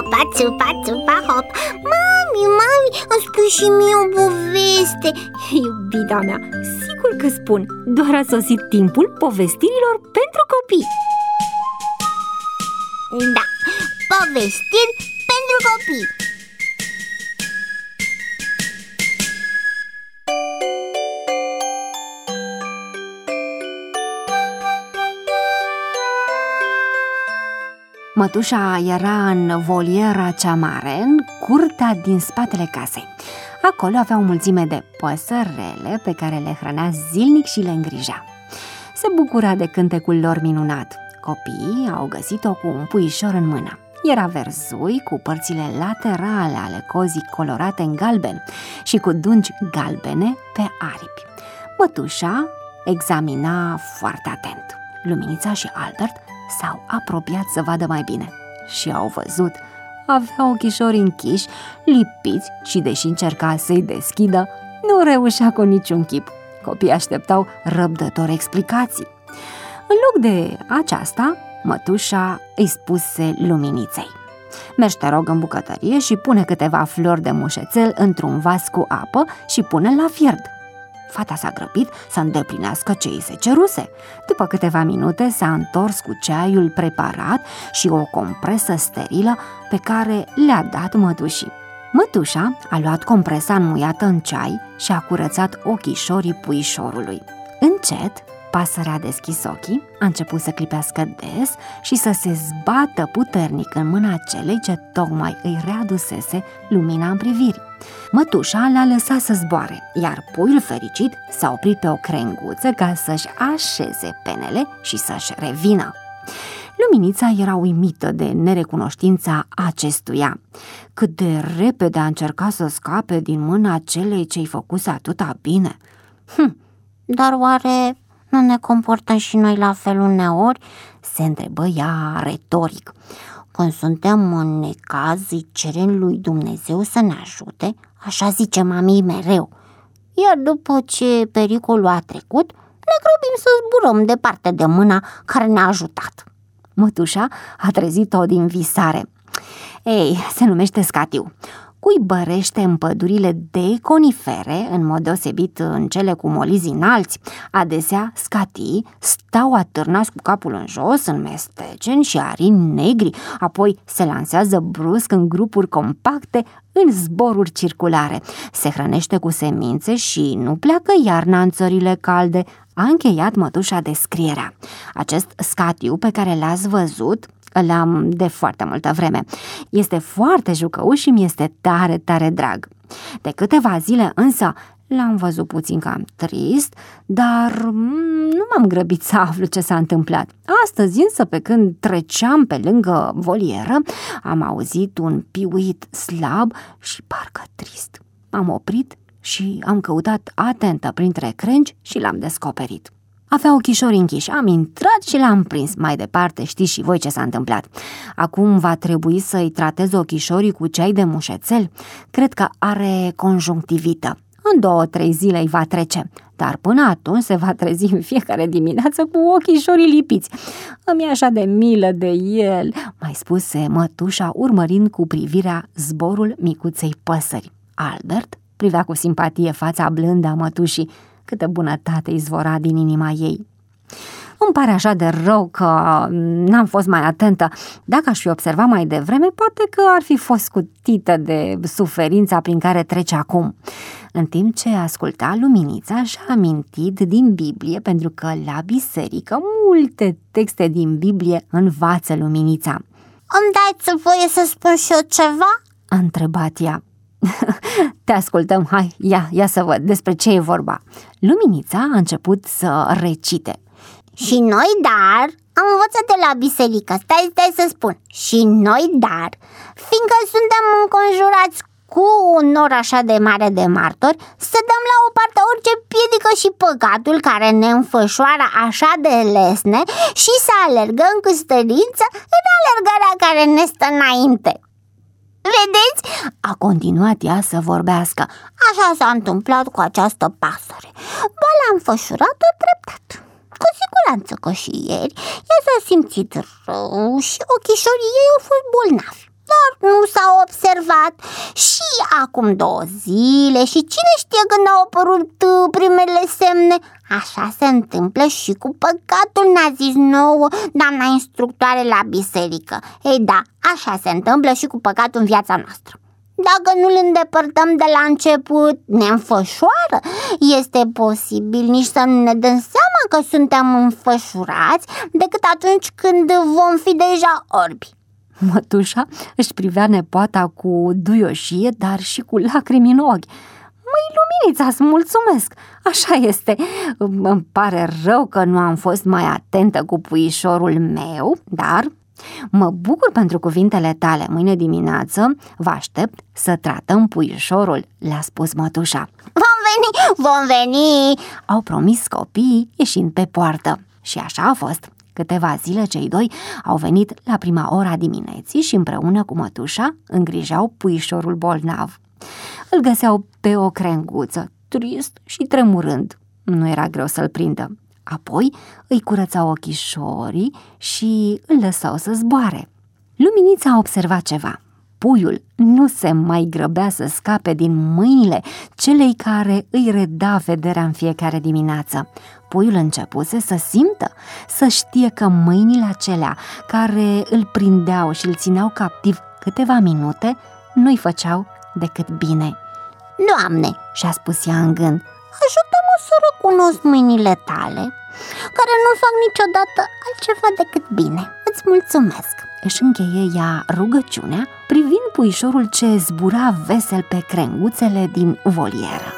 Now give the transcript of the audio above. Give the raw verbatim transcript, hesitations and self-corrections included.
țupa, țupa, țupa, hop. Mami, mami, îmi spui și mie o poveste. Iubita mea, sigur că spun. Doar a sosit timpul povestirilor pentru copii. Da, povestiri pentru copii. Mătușa era în voliera cea mare, în curtea din spatele casei. Acolo avea o mulțime de păsărele pe care le hrănea zilnic și le îngrija. Se bucura de cântecul lor minunat. Copiii au găsit-o cu un puișor în mână. Era verzui, cu părțile laterale ale cozii colorate în galben și cu dungi galbene pe aripi. Mătușa examina foarte atent. Luminița și Albert s-au apropiat să vadă mai bine și au văzut. Avea ochișori închiși, lipiți și, deși încerca să-i deschidă, nu reușea cu niciun chip. Copiii așteptau răbdător explicații. În loc de aceasta, mătușa îi spuse Luminiței: mergi, te rog, în bucătărie și pune câteva flori de mușețel într-un vas cu apă și pune la fiert. Fata s-a grăbit să îndeplinească ce îi se ceruse. După câteva minute s-a întors cu ceaiul preparat și o compresă sterilă pe care le-a dat mătușii. Mătușa a luat compresa înmuiată în ceai și a curățat ochișorii puișorului. Încet, pasărea a deschis ochii, a început să clipească des și să se zbată puternic în mâna celei ce tocmai îi readusese lumina în priviri. Mătușa l-a lăsat să zboare, iar puiul fericit s-a oprit pe o crenguță ca să-și așeze penele și să-și revină. Luminița era uimită de nerecunoștința acestuia. Cât de repede a încercat să scape din mâna celei ce-i făcuse atâta bine. Hm, dar oare nu ne comportăm și noi la fel uneori? Se întrebă ea retoric. Când suntem în necaz, îi cerem lui Dumnezeu să ne ajute, așa zice mami mereu. Iar după ce pericolul a trecut, ne grăbim să zburăm departe de mâna care ne-a ajutat. Mătușa a trezit-o din visare. Ei, se numește scatiu. Cuibărește în pădurile de conifere, în mod deosebit în cele cu molizi înalți. Adesea, scatii stau atârnați cu capul în jos, în mesteceni și arini negri, apoi se lansează brusc în grupuri compacte, în zboruri circulare. Se hrănește cu semințe și nu pleacă iarna în țările calde. A încheiat mătușa descrierea. Acest scatiu pe care l-ați văzut îl am de foarte multă vreme. Este foarte jucăuș și mi este tare, tare drag. De câteva zile însă l-am văzut puțin cam trist, dar nu m-am grăbit să aflu ce s-a întâmplat. Astăzi însă, pe când treceam pe lângă volieră, am auzit un piuit slab și parcă trist. M-am oprit și am căutat atentă printre crengi și l-am descoperit. Avea ochișori închiși, am intrat și l-am prins. Mai departe știți și voi ce s-a întâmplat. Acum va trebui să-i tratez ochișorii cu ceai de mușețel. Cred că are conjunctivită. În două, trei zile îi va trece, dar până atunci se va trezi în fiecare dimineață cu ochișorii lipiți. Îmi e așa de milă de el, mai spuse mătușa, urmărind cu privirea zborul micuței păsări. Albert privea cu simpatie fața blândă a mătușii. Câtă bunătate izvora din inima ei. Îmi pare așa de rău că n-am fost mai atentă. Dacă aș fi observat mai devreme, poate că ar fi fost scutită de suferința prin care trece acum. În timp ce asculta, Luminița și-a amintit din Biblie, pentru că la biserică multe texte din Biblie învață Luminița. Îmi dați voie să spun și eu ceva? A întrebat ea. Te ascultăm, hai, ia, ia să văd despre ce e vorba. Luminița a început să recite. Și noi, dar, am învățat de la biserică, stai, stai să spun. Și noi, dar, fiindcă suntem înconjurați cu un nor așa de mare de martori, să dăm la o parte orice piedică și păcatul care ne înfășoară așa de lesne și să alergăm cu stărință în alergarea care ne stă înainte. Vedeți? A continuat ea să vorbească. Așa s-a întâmplat cu această pasăre. Boala a înfășurat-o treptat. Cu siguranță că și ieri ea s-a simțit rău și ochișorii ei au fost bolnavi. dar nu s-a observat. Și acum două zile și cine știe când au apărut primele semne. Așa se întâmplă și cu păcatul, ne-a zis nouă doamna instructoare la biserică. Ei da, așa se întâmplă și cu păcatul în viața noastră. Dacă nu îl îndepărtăm de la început, ne înfășoară. Este posibil nici să nu ne dăm seama că suntem înfășurați decât atunci când vom fi deja orbi. Mătușa își privea nepoata cu duioșie, dar și cu lacrimi în ochi. Măi, Luminița, îți mulțumesc, așa este. Îmi pare rău că nu am fost mai atentă cu puișorul meu, dar mă bucur pentru cuvintele tale. Mâine dimineață vă aștept să tratăm puișorul, le-a spus mătușa. Vom veni, vom veni, au promis copiii ieșind pe poartă. Și așa a fost. Câteva zile cei doi au venit la prima ora dimineții și împreună cu mătușa îngrijeau puișorul bolnav. Îl găseau pe o crenguță, trist și tremurând. Nu era greu să-l prindă. Apoi îi curățau ochișorii și îl lăsau să zboare. Luminița a observat ceva. Puiul nu se mai grăbea să scape din mâinile celei care îi reda vederea în fiecare dimineață. Puiul începuse să simtă, să știe că mâinile acelea care îl prindeau și îl țineau captiv câteva minute nu-i făceau decât bine. Doamne, și-a spus ea în gând, ajută-mă să recunosc mâinile tale, care nu fac niciodată altceva decât bine. Îți mulțumesc. Își încheie ea rugăciunea, privind puișorul ce zbura vesel pe crenguțele din volieră.